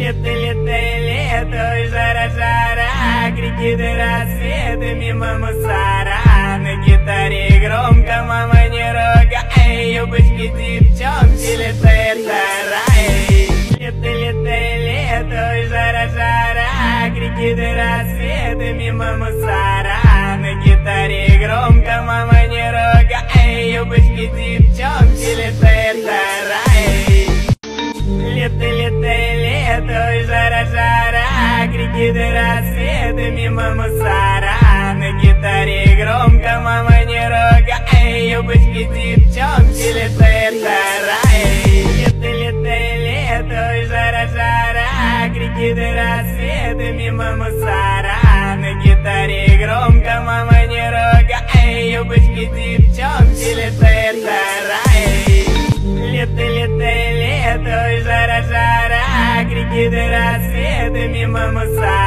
Лето, лето, лето, и жара, крики до рассвета мимо мусора. На гитаре громко, мама, не ругай, юбочки, девчонки, лето, это рай. Лето, лето, лето, и жара, крики до рассвета мимо мусора. На гитаре громко, мама, не ругай, юбочки, девчонки, лето, это рай. Лето, лето, лето, и жара, крики до рассвета мимо мусора. На гитаре громко, мама, не ругай, юбочки, девчонки, лето, это рай. Лето, лето, лето, и жара, крики до рассвета мимо мусора. На гитаре громко, мама, не ругай, юбочки, девчонки, лето, это рай. Лето, лето, лето, и жара, крики до рассвета мимо мусора.